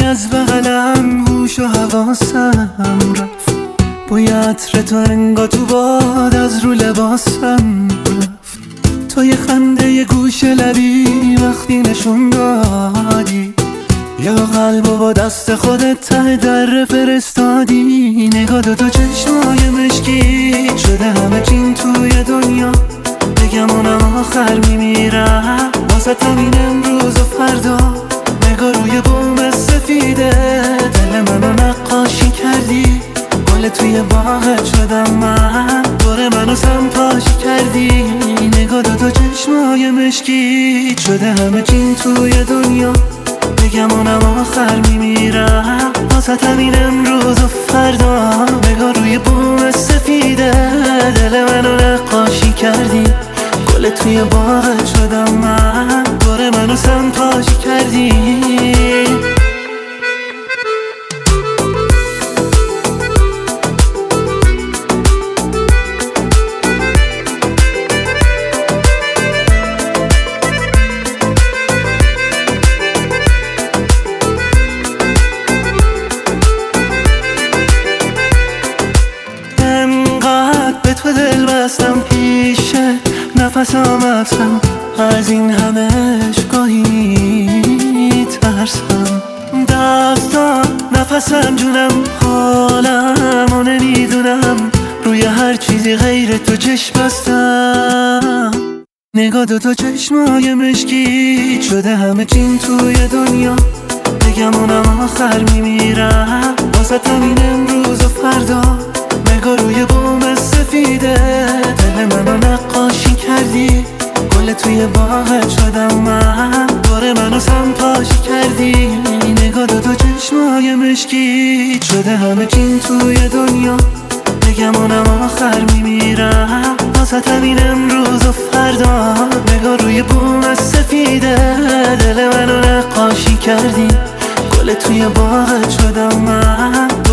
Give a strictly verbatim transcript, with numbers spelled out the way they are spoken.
از بغلم هوش و حواسم رفت، بوی عطر تو انگا تو باد از رو لباسم رفت. تو یه خنده یه گوش لبی وقتی نشون دادی، یا قلبو با دست خودت ته در فرستادی. نگاه دو تا چشمای مشکی شده همه چین توی دنیا، بگم اونم آخر میمیرم واسه همین امروز و فردا. نگاه روی بوم سفیده دل منو نقاشی کردی، گل توی باغت شدم من، دور منو سمپاشی کردی. نگاه دو تا چشمای مشکی شده همه چین توی دنیا، بگم اونم آخر میمیرم واسه همین امروز و فردا. نگاه روی بوم سفیده دل منو نقاشی کردی، گل توی باغت شدم من، دور منو سمپاشی کردی. به تو دل بستم پیشه نفس آمدم، از این همش گاهی میترسم. دستان نفسم جونم حالم و نمیدونم، روی هر چیزی غیر تو چشم بستم. نگاه دو تا چشمای مشکی شده همه چین توی دنیا، بگم اونم آخر میمیرم واسه همین امروز و فردا. نگاه روی بوم سفیده دل منو نقاشی کردی، گل توی باغت شدم من، دور منو سمپاشی کردی. نگاه دو تا چشمای مشکی شده همه چین توی دنیا، بگم اونم آخر میمیرم واسه همین امروز و فردا. نگاه روی بوم سفیده دل منو نقاشی کردی، گل توی باغت شدم من،